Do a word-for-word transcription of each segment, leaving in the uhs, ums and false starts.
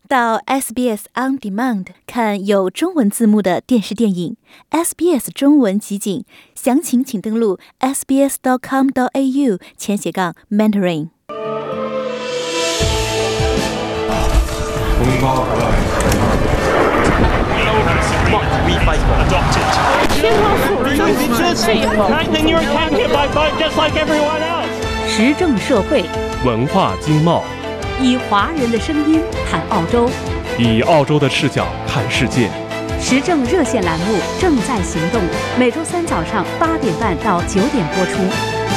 到 S B S On Demand 看有中文字幕的电视电影 S B S 中文集锦，详情请登录 s b s dot com dot a u 前斜杠 mentoring。 时政社会， 文化经贸， 以华人的声音谈澳洲， 以澳洲的视角看世界。 时政热线栏目正在行动，每周三早上八点半到九点播出。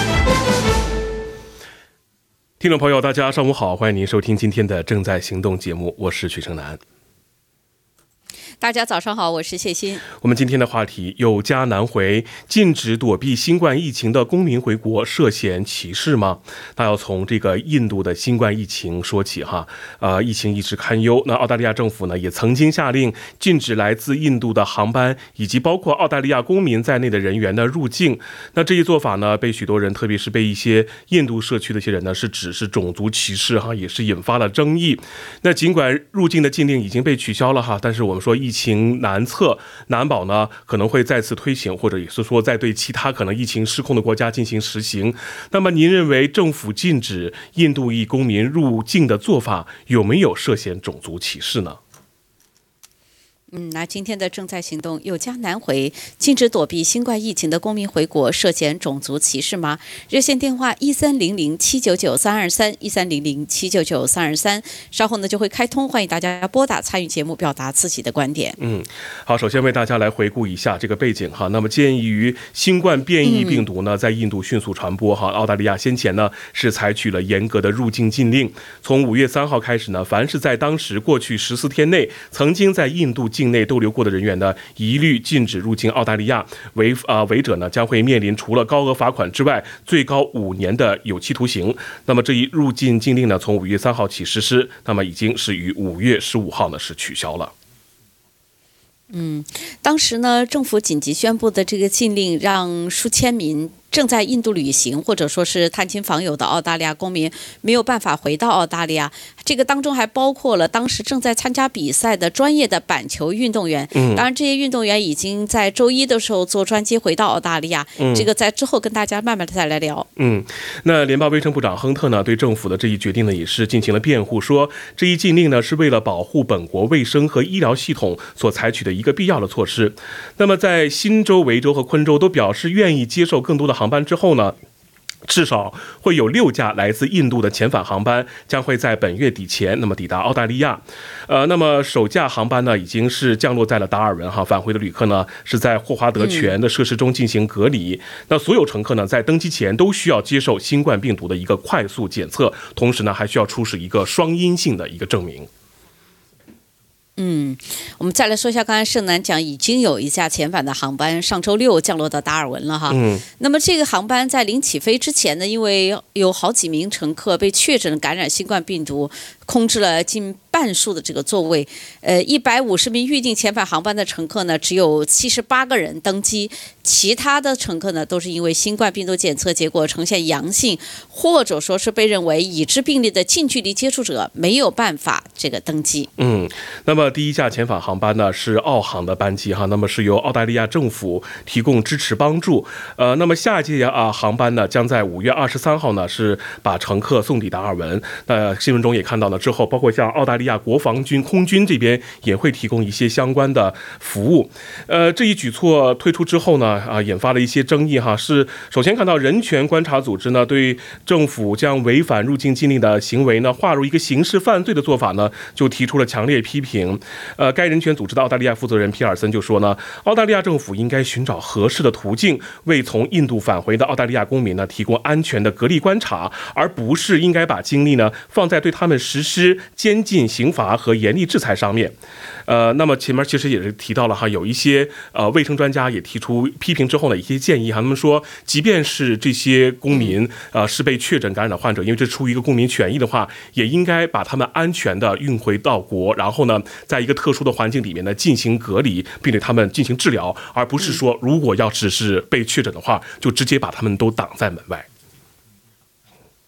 听众朋友，大家上午好，欢迎您收听今天的正在行动节目，我是曲成南。 大家早上好，我是谢欣。 我们今天的话题：有家难回，禁止躲避新冠疫情的公民回国涉嫌歧视吗？那要从这个印度的新冠疫情说起哈。呃，疫情一直堪忧。那澳大利亚政府呢，也曾经下令禁止来自印度的航班以及包括澳大利亚公民在内的人员的入境。那这一做法呢，被许多人，特别是被一些印度社区的一些人呢，是指是种族歧视哈，也是引发了争议。那尽管入境的禁令已经被取消了哈，但是我们说疫情难测，难保呢可能会再次推行，或者也是说在对其他可能疫情失控的国家进行实行。那么您认为政府禁止印度裔公民入境的做法有没有涉嫌种族歧视呢？ 嗯，那今天的正在行动有家难回，禁止躲避新冠疫情的公民回国涉嫌种族歧视吗？热线电话一三零零七九九三二三一三零零七九九三二三，稍后呢就会开通，欢迎大家拨打参与节目，表达自己的观点。 嗯，好，首先为大家来回顾一下这个背景哈。那么鉴于新冠变异病毒呢在印度迅速传播哈，澳大利亚先前呢是采取了严格的入境禁令，从五月三号开始呢，凡是在当时过去十四天内曾经在印度境内逗留过的人员呢，一律禁止入境澳大利亚，违啊违者呢将会面临除了高额罚款之外，最高五年的有期徒刑。那么这一入境禁令呢，从五月三号起实施，那么已经是于五月十五号呢是取消了。 嗯，当时呢，政府紧急宣布的这个禁令，让数千名正在印度旅行或者说是探亲访友的澳大利亚公民没有办法回到澳大利亚。这个当中还包括了当时正在参加比赛的专业的板球运动员。嗯，当然这些运动员已经在周一的时候坐专机回到澳大利亚。嗯，这个在之后跟大家慢慢的再来聊。 嗯，那联邦卫生部长亨特呢，对政府的这一决定呢，也是进行了辩护，说这一禁令呢是为了保护本国卫生和医疗系统所采取的一个必要的措施。那么在新州、维州和昆州都表示愿意接受更多的航班之后呢，至少会有六架来自印度的遣返航班将会在本月底前那么抵达澳大利亚。呃，那么首架航班呢已经是降落在了达尔文哈，返回的旅客呢是在霍华德泉的设施中进行隔离。嗯、那所有乘客呢在登机前都需要接受新冠病毒的一个快速检测，同时呢还需要出示一个双阴性的一个证明。 嗯，我们再来说一下，刚才盛南讲已经有一架遣返的航班上周六降落到达尔文了哈。嗯，那么这个航班在临起飞之前呢，因为有好几名乘客被确诊感染新冠病毒，空置了近半数的这个座位。呃，一百五十名预定遣返航班的乘客呢，只有七十八个人登机，其他的乘客呢都是因为新冠病毒检测结果呈现阳性，或者说是被认为已知病例的近距离接触者，没有办法这个登机。 嗯，那么第一架遣返航班呢是澳航的班机哈，那么是由澳大利亚政府提供支持帮助。呃，那么下一架啊航班呢将在五月二十三号呢是把乘客送抵达尔文。那新闻中也看到了之后，包括像澳大利亚国防军空军这边也会提供一些相关的服务。呃，这一举措推出之后呢啊引发了一些争议哈，是首先看到人权观察组织呢对政府将违反入境禁令的行为呢划入一个刑事犯罪的做法呢就提出了强烈批评。呃，该人权组织的澳大利亚负责人皮尔森就说呢，澳大利亚政府应该寻找合适的途径，为从印度返回的澳大利亚公民呢提供安全的隔离观察，而不是应该把精力呢放在对他们实施监禁刑罚和严厉制裁上面。呃，那么前面其实也是提到了哈，有一些呃卫生专家也提出批评之后的一些建议哈，他们说，即便是这些公民呃是被确诊感染的患者，因为这出于一个公民权益的话，也应该把他们安全的运回到国，然后呢，在一个特殊的环境里面呢进行隔离，并对他们进行治疗，而不是说如果要只是被确诊的话，就直接把他们都挡在门外。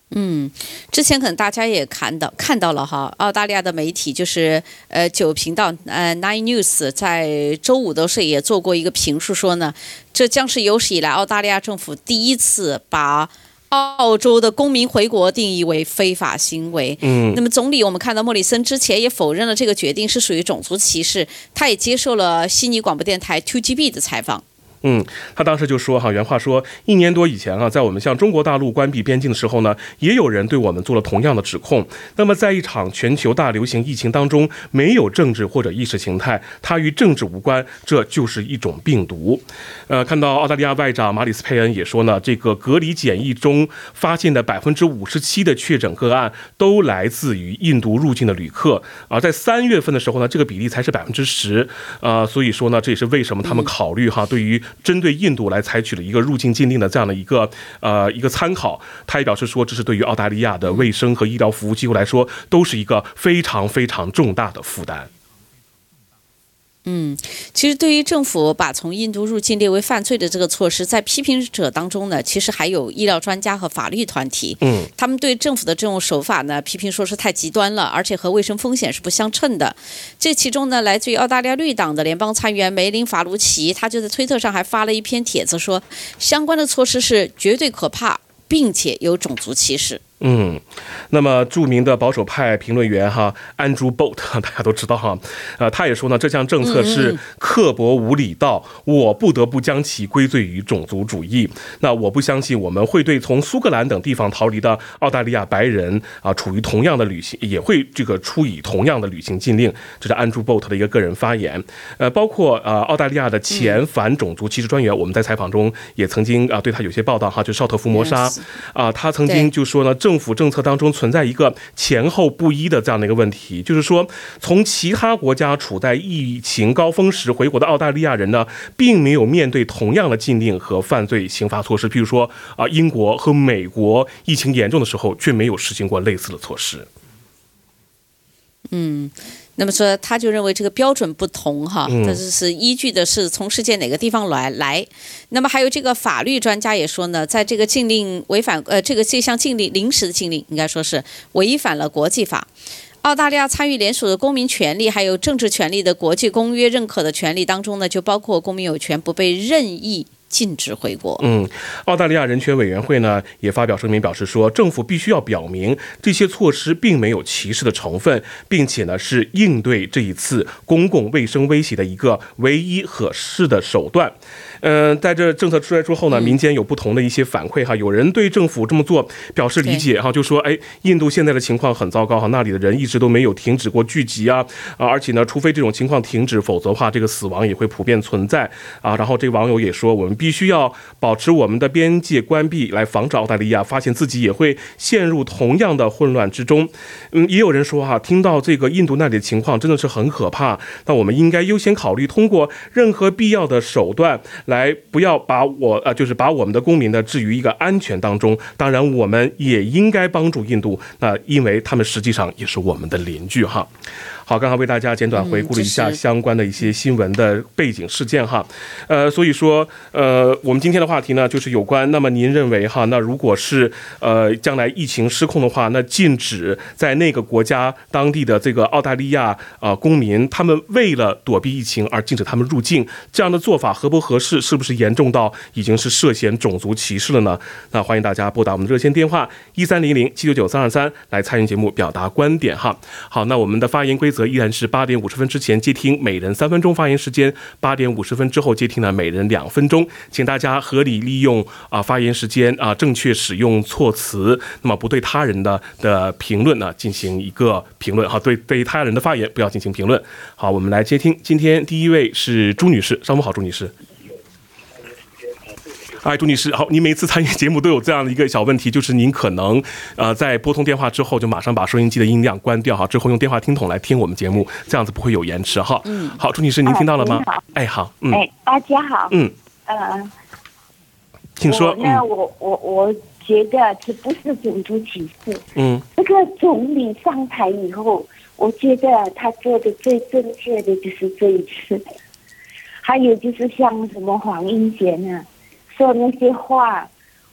嗯，之前可能大家也看到看到了哈，澳大利亚的媒体就是呃九频道呃 Nine News 在周五的时候也做过一个评述，说呢，这将是有史以来澳大利亚政府第一次把澳洲的公民回国定义为非法行为。 嗯， 那么总理我们看到莫里森之前也否认了这个决定是属于种族歧视，他也接受了悉尼广播电台 two G B 的采访。 嗯，他当时就说哈，原话说，一年多以前啊，在我们向中国大陆关闭边境的时候呢，也有人对我们做了同样的指控。那么，在一场全球大流行疫情当中，没有政治或者意识形态，它与政治无关，这就是一种病毒。呃，看到澳大利亚外长马里斯佩恩也说呢，这个隔离检疫中发现的百分之五十七的确诊个案都来自于印度入境的旅客，而在三月份的时候呢，这个比例才是百分之十。呃，所以说呢，这也是为什么他们考虑哈，对于针对印度来采取了一个入境禁令的这样的一个呃一个参考。他也表示说，这是对于澳大利亚的卫生和医疗服务机构来说，都是一个非常非常重大的负担。 嗯，其实对于政府把从印度入境列为犯罪的这个措施，在批评者当中呢，其实还有医疗专家和法律团体。 嗯， 他们对政府的这种手法呢，批评说是太极端了，而且和卫生风险是不相称的。这其中呢，来自于澳大利亚绿党的联邦参议员梅林法卢奇，他就在推特上还发了一篇帖子说，相关的措施是绝对可怕，并且有种族歧视。 嗯，那么著名的保守派评论员哈安朱 Bolt 大家都知道哈，呃，他也说呢，这项政策是刻薄无理到我不得不将其归罪于种族主义。那我不相信我们会对从苏格兰等地方逃离的澳大利亚白人啊，处于同样的旅行也会这个出以同样的旅行禁令。这是安朱 Bolt 的一个个人发言。呃，包括呃澳大利亚的前反种族歧视专员，我们在采访中也曾经啊对他有些报道哈，就绍特福摩沙啊，他曾经就说呢，政府政策当中存在一个前后不一的这样的一个问题，就是说从其他国家处在疫情高峰时回国的澳大利亚人呢，并没有面对同样的禁令和犯罪刑罚措施，比如说啊英国和美国疫情严重的时候却没有实行过类似的措施。 嗯，那么说他就认为这个标准不同哈， 嗯但是是依据的是从世界哪个地方来来。那么还有这个法律专家也说呢，在这个禁令违反呃这个这项禁令临时的禁令应该说是违反了国际法。澳大利亚参与联署的公民权利还有政治权利的国际公约认可的权利当中呢，就包括公民有权不被任意禁止回国。 嗯，澳大利亚人权委员会呢也发表声明表示说，政府必须要表明这些措施并没有歧视的成分，并且呢是应对这一次公共卫生威胁的一个唯一合适的手段。嗯、呃，在这政策出来之后呢，民间有不同的一些反馈哈，有人对政府这么做表示理解哈，就说哎，印度现在的情况很糟糕哈，那里的人一直都没有停止过聚集啊啊，而且呢，除非这种情况停止，否则的话，这个死亡也会普遍存在啊。然后这个网友也说，我们必须要保持我们的边界关闭，来防止澳大利亚发现自己也会陷入同样的混乱之中。嗯，也有人说哈，听到这个印度那里的情况真的是很可怕，那我们应该优先考虑通过任何必要的手段。来，不要把我呃，就是把我们的公民呢置于一个安全当中。当然，我们也应该帮助印度，那因为他们实际上也是我们的邻居哈。好，刚刚为大家简短回顾了一下相关的一些新闻的背景事件哈，呃，所以说，呃，我们今天的话题呢，就是有关，那么您认为哈，那如果是呃将来疫情失控的话，那禁止在那个国家当地的这个澳大利亚啊、呃、公民，他们为了躲避疫情而禁止他们入境，这样的做法合不合适？是不是严重到已经是涉嫌种族歧视了呢？那欢迎大家拨打我们的热线电话一三零零七九九三二三来参与节目表达观点哈。好，那我们的发言规则依然是八点五十分之前接听每人三分钟发言时间，八点五十分之后接听呢每人两分钟，请大家合理利用啊、呃、发言时间啊、呃、正确使用措辞，那么不对他人的的评论呢进行一个评论哈，对对他人的发言不要进行评论。好，我们来接听，今天第一位是朱女士，上午好，朱女士。哎，朱女士好，您每次参与节目都有这样的一个小问题，就是您可能呃在拨通电话之后就马上把收音机的音量关掉哈，之后用电话听筒来听我们节目，这样子不会有延迟哈。嗯，好，朱女士您听到了吗？ 好， 哎好，嗯， 哎大家好， 嗯， 呃， 请说。 那、嗯、我我我觉得这不是种族歧视， 嗯， 这个总理上台以后，我觉得他做的最正确的就是这一次，还有就是像什么黄英贤啊。说那些话，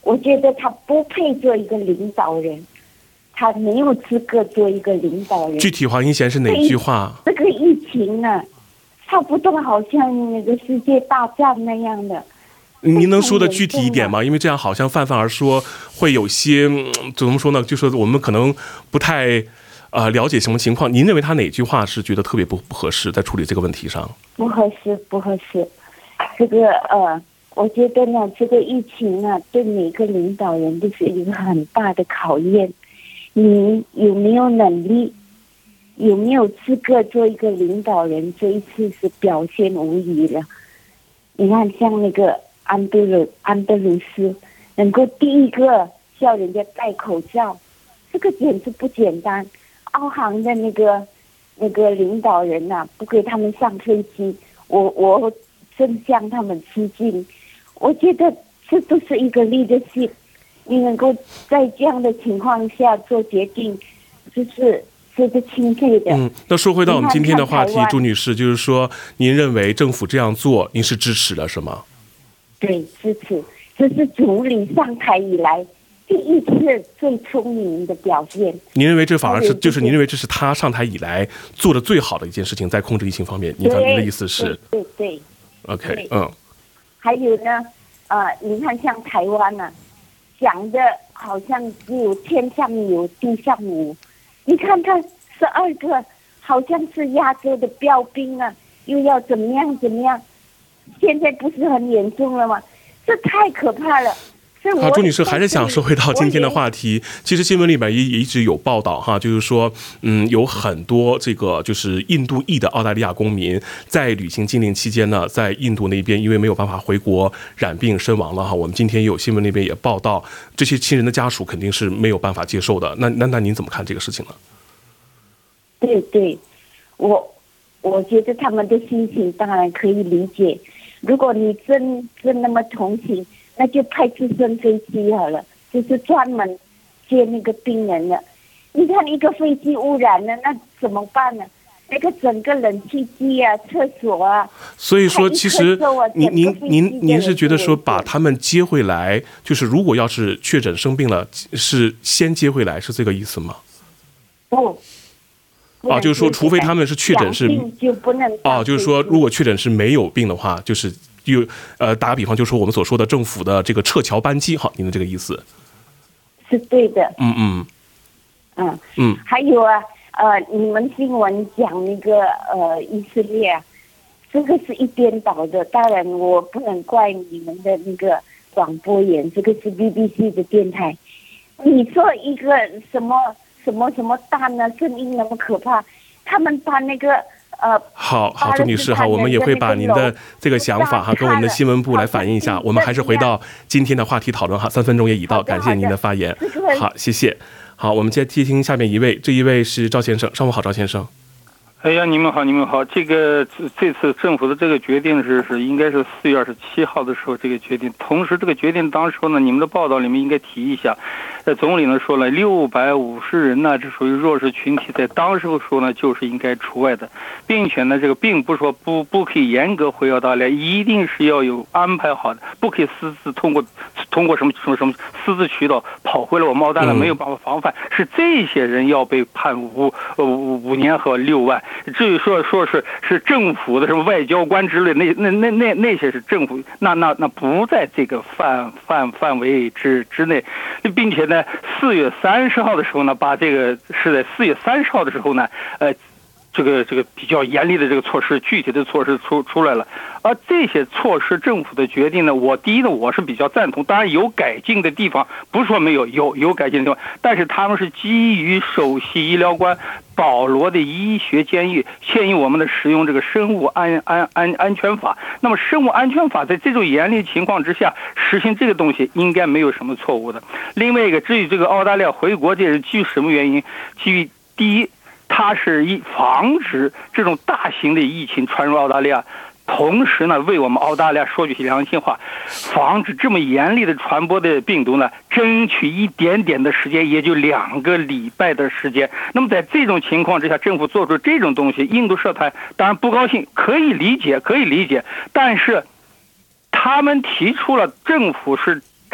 我觉得他不配做一个领导人，他没有资格做一个领导人。 具体黄英贤是哪句话？ 这个疫情啊，差不多好像那个世界大战那样的。 您能说的具体一点吗？因为这样好像泛泛而说，会有些、嗯、怎么说呢？就是我们可能不太呃了解什么情况。您认为他哪句话是觉得特别不不合适，在处理这个问题上？ 不合适，不合适。这个呃，我觉得呢，这个疫情呢，对每个领导人都是一个很大的考验。你有没有能力，有没有资格做一个领导人？这一次是表现无疑了。你看，像那个安德鲁安德鲁斯，能够第一个叫人家戴口罩，这个简直不简单。澳航的那个那个领导人呐、啊，不给他们上飞机，我我真向他们致敬。我觉得这都是一个 leadership， 你能够在这样的情况下做决定，就是值得钦佩的。 嗯，那说回到我们今天的话题，朱女士，就是说，您认为政府这样做，您是支持的，是吗？ 对，支持。这是总理上台以来第一次最聪明的表现。 您认为这反而是，就是您认为这是他上台以来做的最好的一件事情，在控制疫情方面，您您的意思是？ 对对对。 OK， 对嗯。 还有呢，呃，你看像台湾呢、啊，讲的好像只有天上有地上无。你看看十二个好像是亚洲的标兵啊，又要怎么样怎么样？现在不是很严重了吗？这太可怕了。 好，朱女士还是想说回到今天的话题。其实新闻里面也也一直有报道哈，就是说，嗯，有很多这个就是印度裔的澳大利亚公民在旅行禁令期间呢，在印度那边因为没有办法回国染病身亡了哈。我们今天有新闻那边也报道，这些亲人的家属肯定是没有办法接受的。那那那您怎么看这个事情呢？ 对对，我我觉得他们的心情当然可以理解。如果你真真那么同情，那就派直升飞机好了，就是专门接那个病人的。你看一个飞机污染了，那怎么办呢？那个整个冷气机啊、厕所啊， 所以说其实您您您您是觉得说把他们接回来，就是如果要是确诊生病了，是先接回来，是这个意思吗？ 不。 啊，就是说，除非他们是确诊是就不能哦，就是说，如果确诊是没有病的话，就是就呃，打个比方，就是说我们所说的政府的这个撤侨班机，好，您的这个意思是对的。 嗯嗯嗯嗯， 还有啊，呃，你们新闻讲那个呃以色列、啊，这个是一边倒的。当然，我不能怪你们的那个广播员，这个是 B B C 的电台。你说一个什么？什么什么弹呢？声音那么可怕，他们把那个呃…… 好好，朱女士哈，我们也会把您的这个想法哈，跟我们的新闻部来反映一下。我们还是回到今天的话题讨论哈，三分钟也已到，感谢您的发言。好，谢谢。好，我们接接听下面一位，这一位是赵先生，上午好，赵先生。 哎呀，你们好，你们好。这个这次政府的这个决定是是应该是四月二十七号的时候这个决定。同时，这个决定当时呢，你们的报道里面应该提一下，呃，总理呢说了六百五十人呢，这属于弱势群体，在当时说呢就是应该除外的，并且呢，这个并不是说不不可以严格回澳大利亚，一定是要有安排好的，不可以私自通过通过什么什么什么私自渠道跑回来我们澳大利亚没有办法防范，是这些人要被判五呃五五年和六万。至于说说是是政府的什么外交官之类，那那那那那些是政府，那那那不在这个范范范围之之内，并且呢，四月三十号的时候呢，把这个是在四月三十号的时候呢，呃。这个这个比较严厉的这个措施，具体的措施出出来了，而这些措施政府的决定呢，我第一呢我是比较赞同，当然有改进的地方，不是说没有，有有改进的地方，但是他们是基于首席医疗官保罗的医学建议，建议我们的使用这个生物安安安安全法。那么生物安全法在这种严厉情况之下实行这个东西，应该没有什么错误的。另外一个，至于这个澳大利亚回国这是基于什么原因？基于第一。它是以防止这种大型的疫情传入澳大利亚，同时呢，为我们澳大利亚说句良心话，防止这么严厉的传播的病毒呢，争取一点点的时间，也就两个礼拜的时间。那么在这种情况之下，政府做出这种东西，印度社团当然不高兴，可以理解，可以理解，但是他们提出了政府是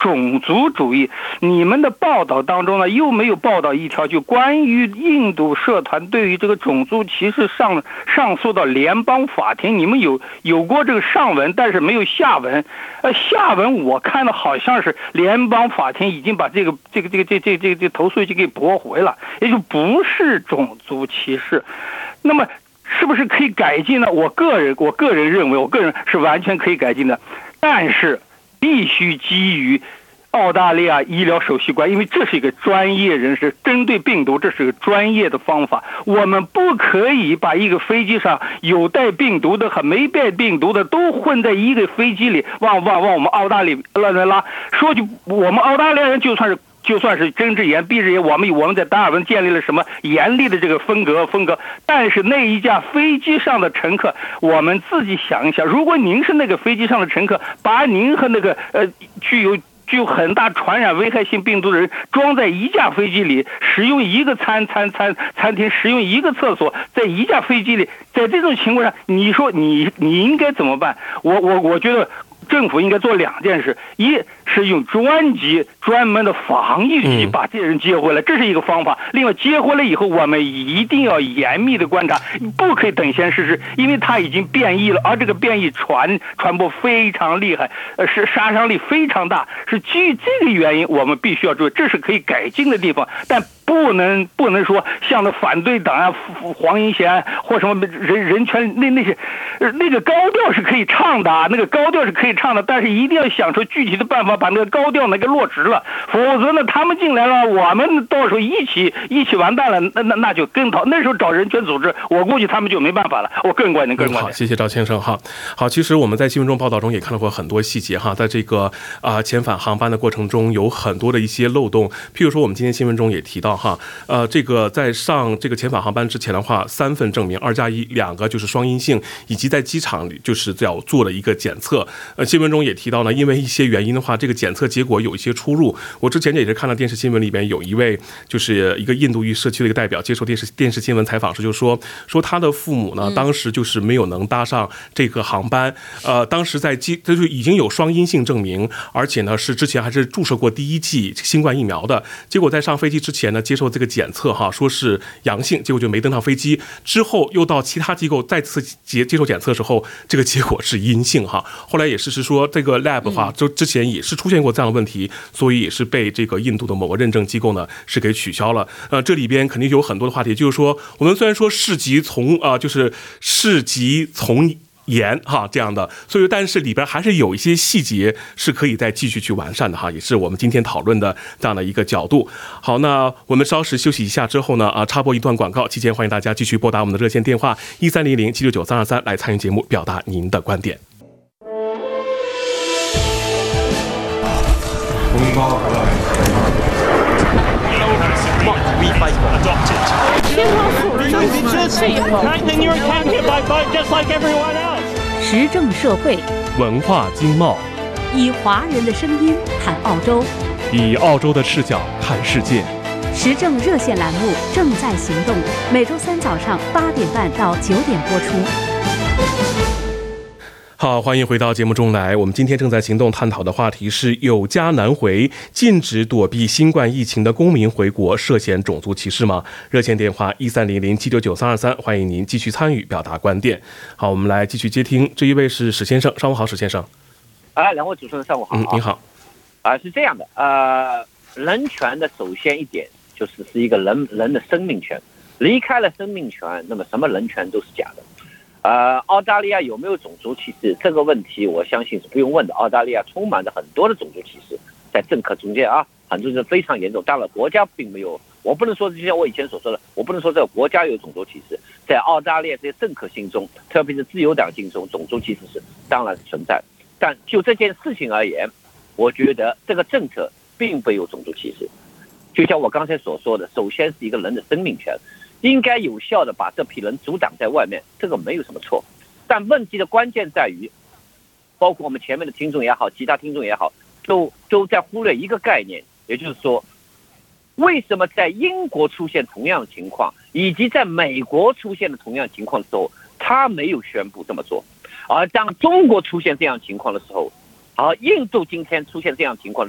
种族主义。你们的报道当中呢，又没有报道一条就关于印度社团对于这个种族歧视上上诉到联邦法庭，你们有有过这个上文，但是没有下文。呃，下文我看的好像是联邦法庭已经把这个这个这个这这这这投诉已经给驳回了，也就不是种族歧视。那么是不是可以改进呢？我个人我个人认为，我个人是完全可以改进的，但是必须基于澳大利亚医疗首席官，因为这是一个专业人士，针对病毒，这是个专业的方法。我们不可以把一个飞机上有带病毒的和没带病毒的都混在一个飞机里，往往往我们澳大利亚拉拉。说句，我们澳大利亚人就算是。就算是睁只眼闭只眼，我们我们在达尔文建立了什么严厉的这个风格风格，但是那一架飞机上的乘客，我们自己想一想，如果您是那个飞机上的乘客，把您和那个呃具有具有很大传染危害性病毒的人装在一架飞机里，使用一个餐餐餐餐厅，使用一个厕所，在一架飞机里，在这种情况下，你说你你应该怎么办？我我我觉得政府应该做两件事，一是用专机专门的防疫机把这些人接回来，这是一个方法。另外，接回来以后，我们一定要严密的观察，不可以等闲视之，因为它已经变异了，而这个变异传传播非常厉害，呃，是杀伤力非常大，是基于这个原因，我们必须要注意，这是可以改进的地方，但不能不能说像那反对党啊、黄英贤或什么人人权那那些，那个高调是可以唱的，那个高调是可以唱的，但是一定要想出具体的办法把那个高调那个落实了，否则呢，他们进来了，我们到时候一起一起完蛋了，那那那就更讨，那时候找人权组织，我估计他们就没办法了。我个人观点，个人观点。 好，谢谢赵先生哈。好，其实我们在新闻中报道中也看到过很多细节哈，在这个啊、呃、遣返航班的过程中有很多的一些漏洞，譬如说我们今天新闻中也提到哈，呃，这个在上这个遣返航班之前的话，三份证明二加一，两个就是双阴性，以及在机场里就是要做了一个检测。呃，新闻中也提到呢，因为一些原因的话，这个检测结果有一些出入。我之前也是看到电视新闻里边有一位就是一个印度裔社区的一个代表接受电视电视新闻采访时就说说他的父母呢，当时就是没有能搭上这个航班，呃，当时在机就是已经有双阴性证明，而且呢是之前还是注射过第一剂新冠疫苗的，结果在上飞机之前呢接受这个检测哈，说是阳性，结果就没登上飞机，之后又到其他机构再次接接受检测的时候，这个结果是阴性哈。后来也是是说这个 lab 的话，就之前也是出现过这样的问题，所以也是被这个印度的某个认证机构呢是给取消了。呃，这里边肯定有很多的话题，就是说我们虽然说事急从啊、呃，就是事急从严哈这样的，所以但是里边还是有一些细节是可以再继续去完善的哈，也是我们今天讨论的这样的一个角度。好，那我们稍时休息一下之后呢，啊，插播一段广告，期间欢迎大家继续拨打我们的热线电话一三零零七六九三二三来参与节目，表达您的观点。 时政社会， 文化经贸， 以华人的声音谈澳洲， 以澳洲的视角看世界。 时政热线栏目正在行动，每周三早上八点半到九点播出。 好，欢迎回到节目中来。我们今天正在行动探讨的话题是有家难回，禁止躲避新冠疫情的公民回国涉嫌种族歧视吗？热线电话一三零零七九九三二三，欢迎您继续参与表达观点。好，我们来继续接听，这一位是史先生，上午好，史先生。 啊，两位主持人上午好。 嗯，您好。 啊，是这样的，呃，人权的首先一点就是是一个人人的生命权，离开了生命权，那么什么人权都是假的。呃，澳大利亚有没有种族歧视这个问题，我相信是不用问的。澳大利亚充满着很多的种族歧视，在政客中间啊，很多是非常严重。当然，国家并没有，我不能说就像我以前所说的，我不能说这个国家有种族歧视，在澳大利亚这些政客心中，特别是自由党心中，种族歧视是当然是存在。但就这件事情而言，我觉得这个政策并没有种族歧视。就像我刚才所说的，首先是一个人的生命权。应该有效的把这批人阻挡在外面，这个没有什么错。但问题的关键在于，包括我们前面的听众也好，其他听众也好，都都在忽略一个概念，也就是说，为什么在英国出现同样的情况，以及在美国出现的同样情况的时候，他没有宣布这么做，而当中国出现这样情况的时候，而印度今天出现这样情况的时候，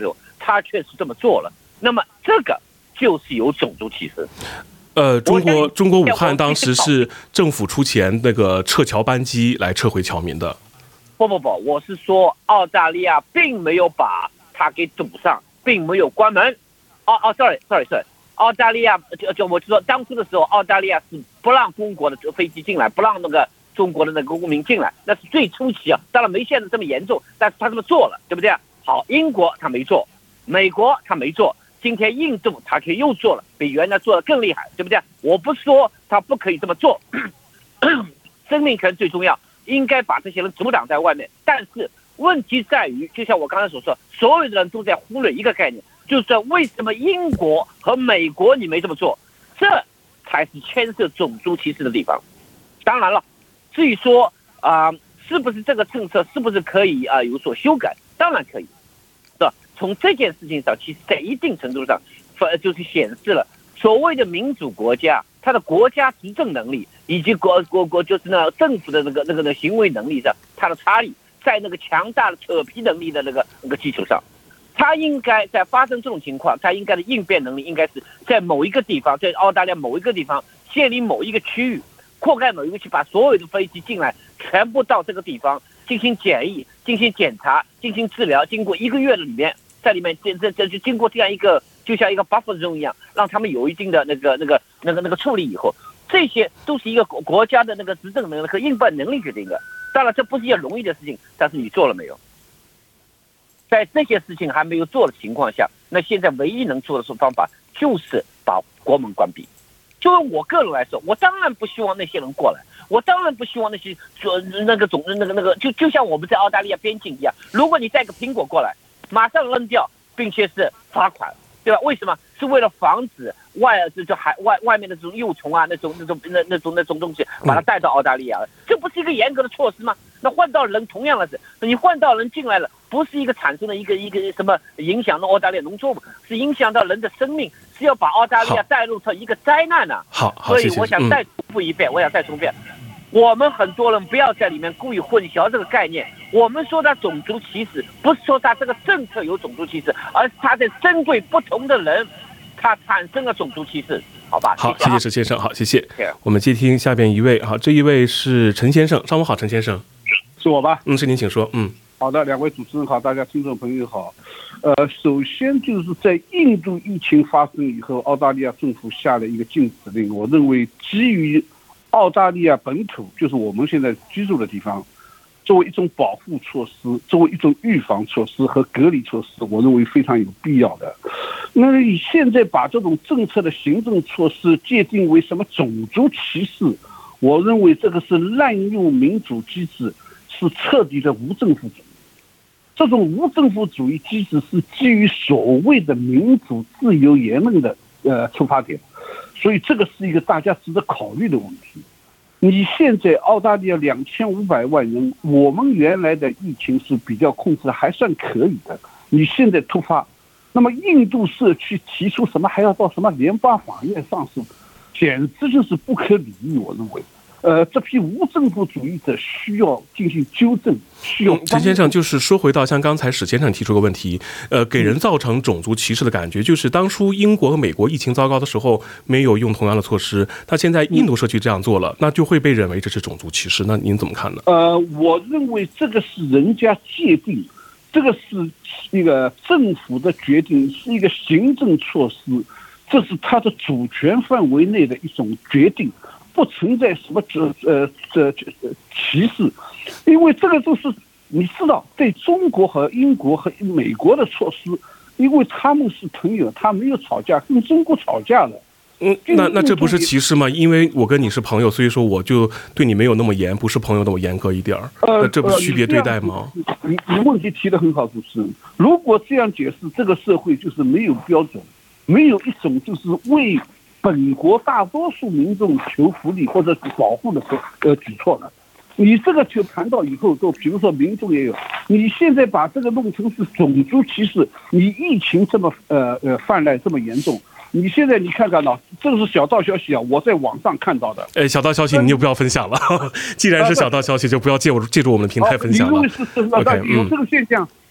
他却是这么做了，那么这个就是有种族歧视。 呃，中国中国武汉当时是政府出钱那个撤侨班机来撤回侨民的。 不不不，我是说澳大利亚并没有把它给堵上，并没有关门。哦哦 ，sorry sorry sorry， 澳大利亚就就我就说当初的时候，澳大利亚是不让中国的飞机进来，不让那个中国的那个公民进来，那是最初期啊，当然没现在这么严重，但是他这么做了，对不对？好，英国他没做，美国他没做。今天印度他可以又做了，比原来做的更厉害，对不对？我不说他不可以这么做，生命权最重要，应该把这些人阻挡在外面。但是问题在于，就像我刚才所说，所有的人都在忽略一个概念，就是为什么英国和美国你没这么做？这才是牵涉种族歧视的地方。当然了，至于说啊、呃，是不是这个政策是不是可以啊、呃、有所修改？当然可以。从这件事情上，其实在一定程度上，就是显示了所谓的民主国家，它的国家执政能力以及国国国就是呢政府的那个那个的行为能力上，它的差异，在那个强大的扯皮能力的那个那个基础上，它应该在发生这种情况，它应该的应变能力应该是在某一个地方，在澳大利亚某一个地方建立某一个区域，扩盖某一个区，把所有的飞机进来全部到这个地方进行检疫、进行检查、进行治疗，经过一个月的里面。在里面，这这这就经过这样一个，就像一个 buffer zone 一样，让他们有一定的那个那个那个那个处理以后，这些都是一个国国家的那个执政能力和应变能力决定的。当然，这不是一件容易的事情，但是你做了没有？在这些事情还没有做的情况下，那现在唯一能做的方法就是把国门关闭。就我个人来说，我当然不希望那些人过来，我当然不希望那些说那个总那个那个，就就像我们在澳大利亚边境一样，如果你带个苹果过来。马上扔掉，并且是罚款，对吧？为什么？是为了防止外这就海外外面的这种幼虫啊，那种那种那那种那种东西，把它带到澳大利亚了。这不是一个严格的措施吗？那换到人同样的是，你换到人进来了，不是一个产生了一个一个什么影响到澳大利亚农作物，是影响到人的生命，是要把澳大利亚带入成一个灾难呢、啊。 好，好， 所以我想再重复一遍，嗯、我想再重复一遍。我们很多人不要在里面故意混淆这个概念。我们说它种族歧视，不是说它这个政策有种族歧视，而是它在针对不同的人，它产生了种族歧视。好吧， 好，谢谢石先生，好，谢谢。我们接听下边一位，好，这一位是陈先生，上午好，陈先生， 是我吧？ 嗯，是您，请说。嗯， 好的，两位主持人好，大家听众朋友好。呃，首先就是在印度疫情发生以后，澳大利亚政府下了一个禁止令，我认为基于澳大利亚本土，就是我们现在居住的地方，作为一种保护措施，作为一种预防措施和隔离措施，我认为非常有必要的。那么你现在把这种政策的行政措施界定为什么种族歧视，我认为这个是滥用民主机制，是彻底的无政府主义。这种无政府主义机制是基于所谓的民主自由言论的呃出发点。所以这个是一个大家值得考虑的问题。你现在澳大利亚两千五百万人，我们原来的疫情是比较控制还算可以的，你现在突发，那么印度社区提出什么还要到什么联邦法院上诉，简直就是不可理喻，我认为。呃，这批无政府主义者需要进行纠正，需要。 陈先生，就是说回到像刚才史先生提出个问题，呃，给人造成种族歧视的感觉，就是当初英国和美国疫情糟糕的时候没有用同样的措施，那现在印度社区这样做了，那就会被认为这是种族歧视，那您怎么看呢？ 呃，我认为这个是人家界定，这个是一个政府的决定，是一个行政措施，这是他的主权范围内的一种决定。不存在什么这呃这这歧视，因为这个就是你知道，在中国和英国和美国的措施，因为他们是朋友，他没有吵架，跟中国吵架了。 嗯，那那这不是歧视吗？因为我跟你是朋友，所以说我就对你没有那么严，不是朋友那么严格一点儿。呃，那这不是区别对待吗？ 你你问题提得很好，主持人。如果这样解释，这个社会就是没有标准，没有一种就是为本国大多数民众求福利或者保护的呃举措了。你这个就谈到以后，都比如说民众也有，你现在把这个弄成是种族歧视，你疫情这么呃呃泛滥这么严重，你现在你看看呢，这是小道消息啊，我在网上看到的。 哎，小道消息你就不要分享了，既然是小道消息，就不要借我借助我们的平台分享了。 你认为是什么？有这个现象是吧？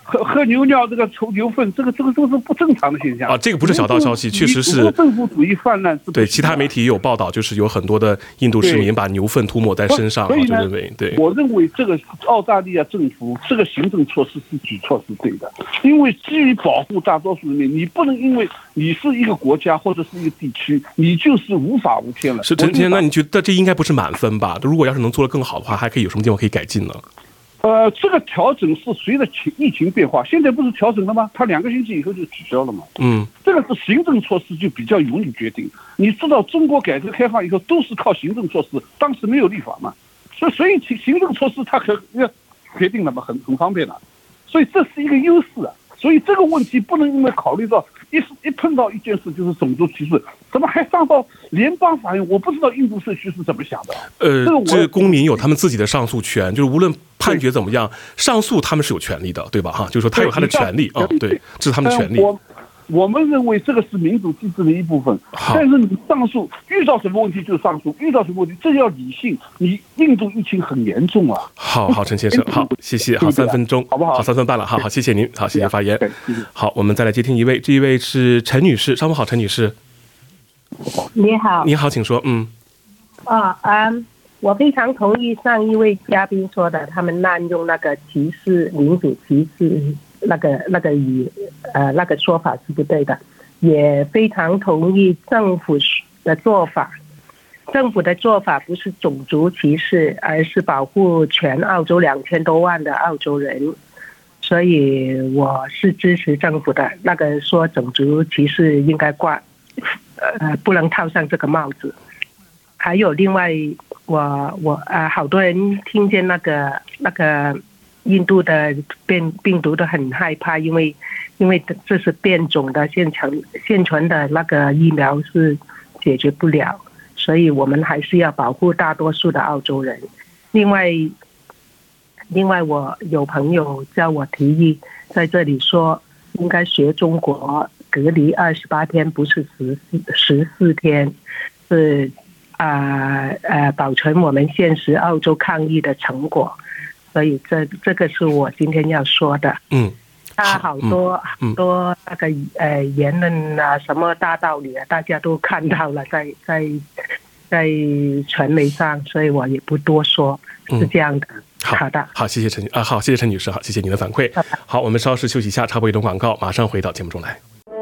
喝喝牛尿，这个抽牛粪，这个这个这个是不正常的现象啊。这个不是小道消息，确实是政府主义泛滥。 对，其他媒体也有报道，就是有很多的印度市民把牛粪涂抹在身上， 所以呢， 就认为对。 我认为这个澳大利亚政府这个行政措施是举措是对的，因为基于保护大多数人民，你不能因为你是一个国家或者是一个地区，你就是无法无天了。 是陈天，那你觉得这应该不是满分吧？如果要是能做得更好的话，还可以有什么地方可以改进呢？ 呃，这个调整是随着疫情变化，现在不是调整了吗？它两个星期以后就取消了嘛。 嗯， 这个是行政措施，就比较容易决定。你知道，中国改革开放以后都是靠行政措施，当时没有立法嘛，所以所以行政措施它可要决定了嘛，很很方便了，所以这是一个优势啊。所以这个问题不能因为考虑到一一碰到一件事就是种族歧视，怎么还上到联邦法院？我不知道印度社区是怎么想的。 呃，这个公民有他们自己的上诉权，就是无论判决怎么样，上诉他们是有权利的，对吧？哈，就是说他有他的权利啊，对，这是他们的权利。 我我们认为这个是民主机制的一部分，但是你上诉遇到什么问题就上诉，遇到什么问题这要理性。你印度疫情很严重啊。 好好，陈先生，好，谢谢。好，三分钟， 好不好？ 好，三分半了，好好，谢谢您，好，谢谢发言。好，我们再来接听一位，这一位是陈女士，上午好，陈女士。 你好， 你好，请说。嗯。 啊嗯，我非常同意上一位嘉宾说的，他们滥用那个歧视、民主歧视。那个那个语呃那个说法是不对的，也非常同意政府的做法。政府的做法不是种族歧视，而是保护全澳洲两千多万的澳洲人，所以我是支持政府的。那个说种族歧视应该挂，呃不能套上这个帽子。还有另外，我我呃好多人听见那个那个。印度的变病毒都很害怕，因为因为这是变种的，现成现存的那个疫苗是解决不了，所以我们还是要保护大多数的澳洲人。另外，另外我有朋友叫我提议在这里说，应该学中国隔离二十八天，不是十十四天，是啊 呃, 呃保存我们现实澳洲抗疫的成果。所以这这个是我今天要说的。 嗯， 他好多好多那个呃言论啊，什么大道理啊，大家都看到了，在在在传媒上，所以我也不多说，是这样的。 好, 好的， 好，谢谢陈啊，好，谢谢陈女士，好，谢谢您的反馈。好，我们稍事休息一下，插播一段广告，马上回到节目中来。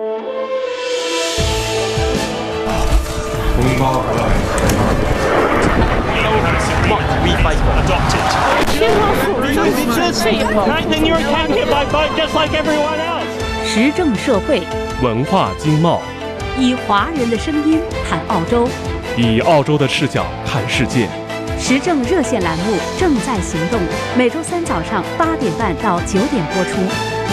红包回来。 时政社会， 文化经贸， 以华人的声音谈澳洲， 以澳洲的视角看世界。 时政热线栏目正在行动，每周三早上八点半到九点播出。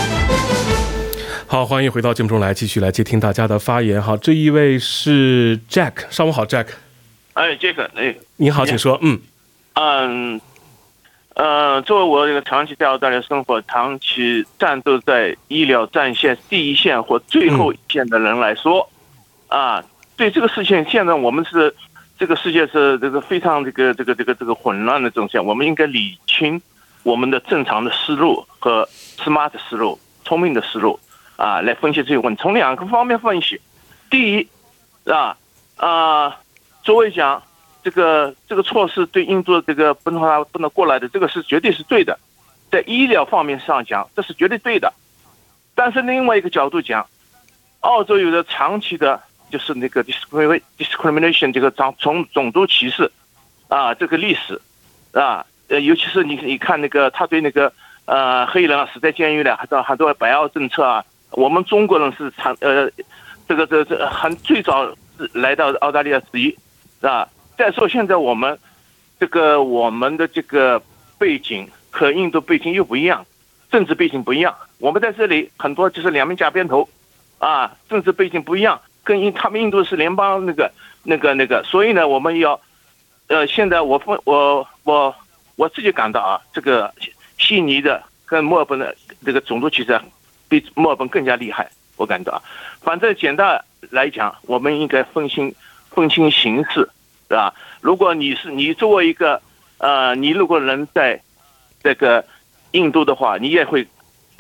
好，欢迎回到节目中来，继续来接听大家的发言。好，这一位是 Jack， 上午好 ，Jack。 哎 ，Jack， 哎， 你好，请说。嗯。 嗯，呃，作为我这个长期在澳大利亚生活、长期战斗在医疗战线第一线或最后一线的人来说，嗯、啊，对这个事情，现在我们是这个世界是这个非常这个这个这个这个混乱的这种现象，我们应该理清我们的正常的思路和 smart 思路、聪明的思路啊，来分析这个问题。从两个方面分析，第一，啊啊，作为讲。这个这个措施对印度这个不能不能过来的，这个是绝对是对的，在医疗方面上讲，这是绝对对的。但是另外一个角度讲，澳洲有着长期的，就是那个 discrimination 这个从种族歧视啊这个历史啊，呃，尤其是你你看那个他对那个呃黑人啊死在监狱了，很多很多白澳政策啊，我们中国人是长呃这个这这很最早来到澳大利亚之一啊。再说，现在我们这个我们的这个背景和印度背景又不一样，政治背景不一样。我们在这里很多就是两面夹边头，啊，政治背景不一样，跟印他们印度是联邦那个那个那个，所以呢，我们要，呃，现在我我我我自己感到啊，这个悉尼的跟墨尔本的这个种族歧视比墨尔本更加厉害，我感到啊。反正简单来讲，我们应该分清分清形势。是吧？如果你是你作为一个呃，你如果能在这个印度的话，你也会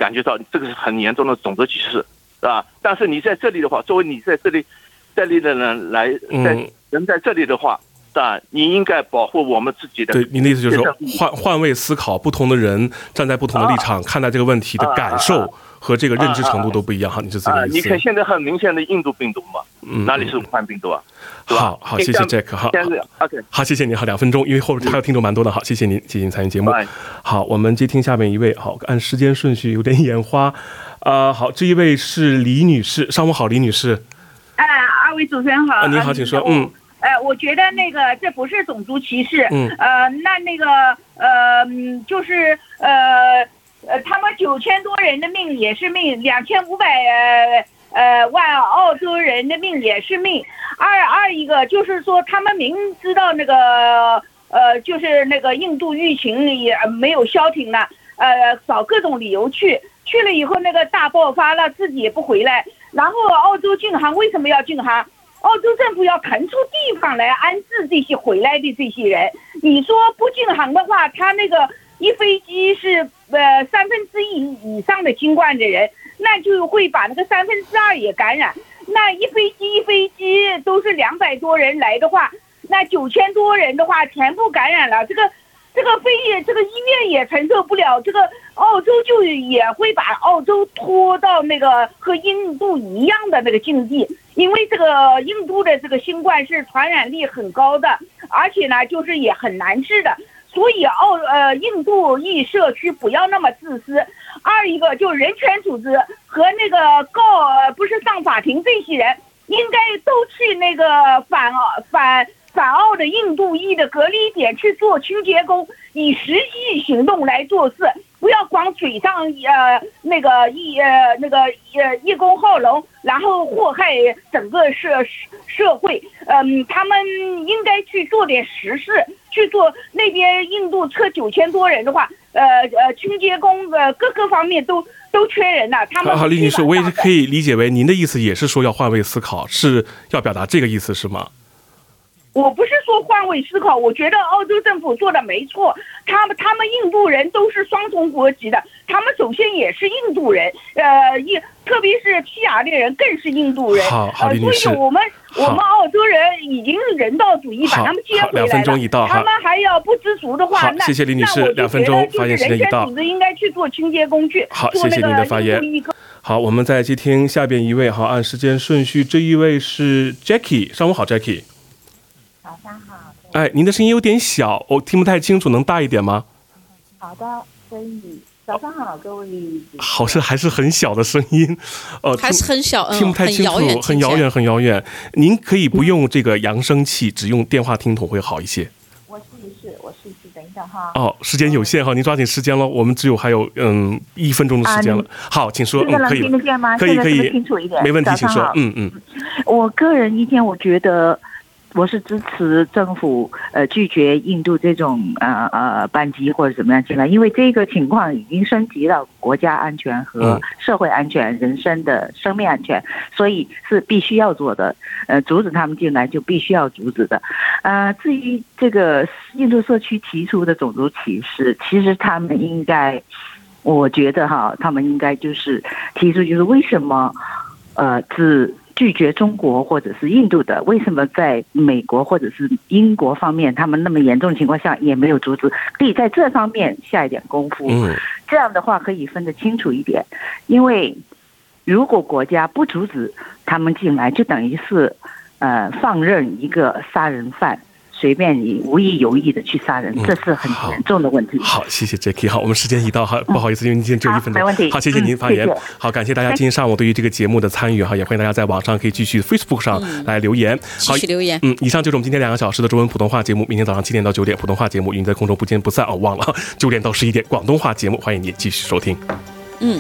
感觉到这个是很严重的种族歧视，是吧？但是你在这里的话，作为你在这里这里的人来，在人在这里的话。啊，你应该保护我们自己的。 对，您的意思就是说换换位思考，不同的人站在不同的立场、啊、看待这个问题的感受和这个认知程度都不一样哈、啊啊。你是这个意思？ 啊、你看现在很明显的印度病毒嘛，嗯，哪里是武汉病毒啊？ 嗯、好好，谢谢 Jack， 好， OK， 好，谢谢您，好，两分钟，因为后边还有听众蛮多的，好，谢谢您，谢谢您参与节目。好，我们接听下面一位，好，按时间顺序有点眼花，啊、呃，好，这一位是李女士，上午好，李女士。 哎，二位主持人好。 啊，您好，请说，嗯。 呃，我觉得那个这不是种族歧视， 嗯， 呃，那那个呃，就是呃呃，他们九千多人的命也是命，两千五百呃万澳洲人的命也是命。二二一个就是说，他们明知道那个呃，就是那个印度疫情也没有消停了，呃，找各种理由去，去了以后那个大爆发了，自己也不回来，然后澳洲禁航为什么要禁航？澳洲政府要腾出地方来安置这些回来的这些人，你说不禁航的话，他那个一飞机是呃三分之一以上的新冠的人，那就会把那个三分之二也感染。那一飞机一飞机都是两百多人来的话，那九千多人的话全部感染了，这个这个飞这个医院也承受不了，这个澳洲就也会把澳洲拖到那个和印度一样的那个境地。因为这个印度的这个新冠是传染力很高的，而且呢就是也很难治的，所以澳呃印度裔社区不要那么自私。二一个就人权组织和那个告不是上法庭这些人，应该都去那个反反反澳的印度裔的隔离点去做清洁工，以实际行动来做事，不要光嘴上呃那个义呃那个呃义工好龙，然后祸害整个社社会。嗯，他们应该去做点实事，去做那边印度撤九千多人的话，呃呃清洁工呃各个方面都都缺人了。他们好，李女士，我也是可以理解为您的意思也是说要换位思考，是要表达这个意思是吗？ 我不是说换位思考，我觉得澳洲政府做的没错，他们他们印度人都是双重国籍的，他们首先也是印度人，呃，印特别是 P R 的人更是印度人。 好，好，李女士， 呃、所以我们我们澳洲人已经人道主义把他们接回来了。 两分钟已到， 他们还要不知足的话，那谢谢李女士，两分钟发言时间已到。 人权组织应该去做清洁工具。 好，谢谢您的发言。好，我们再接听下边一位，好，按时间顺序，这一位是 Jackie， 上午好 ，Jackie。 早上好。 哎，您的声音有点小，我听不太清楚，能大一点吗？ 好的，可以。早上好，各位。 好像还是很小的声音，呃， 还是很小，嗯、 听不太清楚，很遥远，很遥远。您可以不用这个扬声器，只用电话听筒会好一些。 我试一试，我试一试，等一下哈。 哦，时间有限哈，您抓紧时间了，我们只有还有嗯一分钟的时间了。啊、好，请说，嗯，可以。 听得见吗？ 可以，可以， 清楚一点， 没问题，请说。嗯嗯。 我个人意见，我觉得。我是支持政府呃拒绝印度这种呃呃班机或者怎么样进来，因为这个情况已经升级到国家安全和社会安全、嗯、人身的生命安全，所以是必须要做的。呃，阻止他们进来就必须要阻止的。呃，至于这个印度社区提出的种族歧视，其实他们应该，我觉得哈，他们应该就是提出就是为什么呃只。拒绝中国或者是印度的，为什么在美国或者是英国方面他们那么严重的情况下也没有阻止？可以在这方面下一点功夫，这样的话可以分得清楚一点。因为如果国家不阻止他们进来，就等于是呃放任一个杀人犯随便你无意有意的去杀人，这是很严重的问题。 好，谢谢 Jackie。好，我们时间已到哈，不好意思，因为今天只有一分钟。 没问题。 好，谢谢您发言。好，感谢大家今天上午对于这个节目的参与哈，也欢迎大家在网上可以继续 Facebook 上来留言， 继续留言。 嗯，以上就是我们今天两个小时的中文普通话节目。明天早上七点到九点，普通话节目与您在空中不见不散。哦，忘了九点到十一点广东话节目，欢迎您继续收听。 嗯。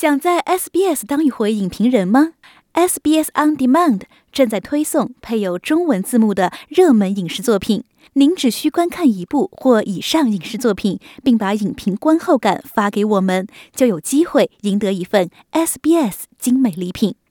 想在 S B S 当一回影评人吗？ S B S On Demand 正在推送配有中文字幕的热门影视作品，您只需观看一部或以上影视作品，并把影评观后感发给我们，就有机会赢得一份 S B S 精美礼品。